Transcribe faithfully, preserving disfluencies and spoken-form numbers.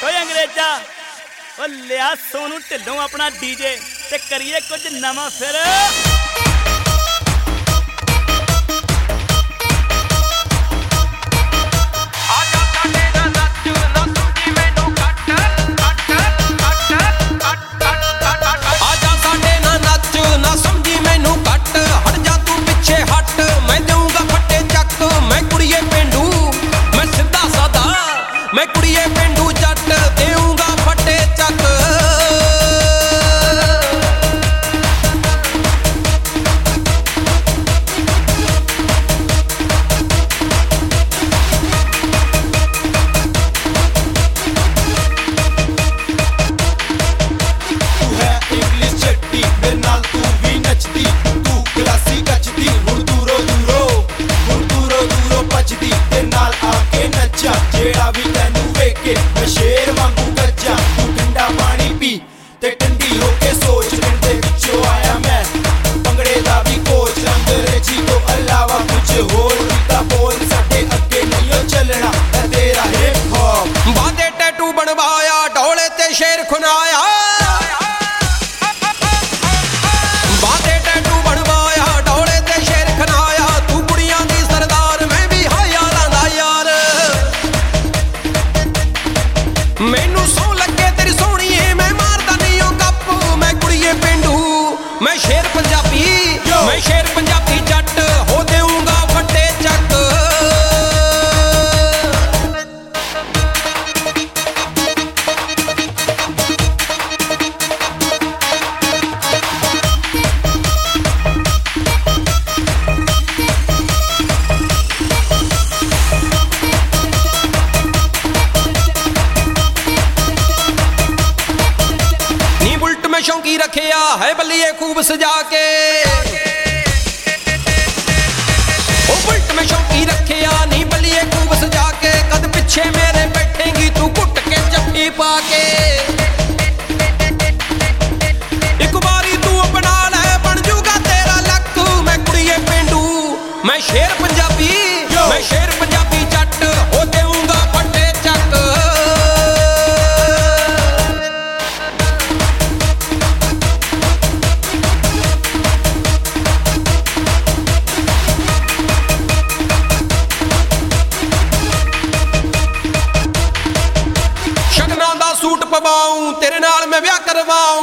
ਓਏ ਅੰਗਰੇਜ਼ਾ ਓ ਲਿਆ ਸੋਨੂ ਢਿੱਲੋਂ ਆਪਣਾ ਡੀਜੇ ਤੇ ਕਰੀਏ ਕੁਝ ਨਵਾਂ ਫਿਰ। मैं कुड़िए पेंडू जट देऊंगा फटे चक। तू है इंग्लिश चट्टी मेरे नाल तू भी नचदी, तू क्लासी गचदी हुण दूरों दूरों हुण दूरों दूरों बचदी तेरे नाल आके नचा जेड़ा भी मैं शेर वांगू गरजा। तू ठंडा पानी पी ते ठंडी होके सोच पिंड दे विचों आया मैं भंगड़े दा भी कोच। अंग्रेजी तो अलावा कुछ होर दा बोल साडे अगे नहीं चलना तेरा हिप हॉप। बांदे टैटू बनवाया ढोले ते शेर खुनाया, बांदे टैटू बनवाया ढोले ते शेर खुनाया। तू कुड़ियां दी सरदार मैं भी हाया लांदा यार। मैनू सौ लगे तेरी सोहणीए मैं मारदा नहीं ओ गप। मैं कुड़िए पेंडू मैं शेर पंजाबी मैं शेर पंजाबी जट हो देऊंगा फटे चक। शौकी रखिया है बल्लिए खूब सजा के, ओ बुलट में शौकी रखिया नी बल्लिए खूब सजा के। कद पिछे मेरे बैठेंगी तू घुट के जफ्फी पा के। एक बारी तू अपना ले बन जूगा तेरा लक। मैं कुड़िए पेंडू मैं शेर पंजाबी मैं शेर पंजाबी जट हो देऊंगा फटे चक। सूट पवाऊं तेरे नाल मैं ब्याह करवाऊं।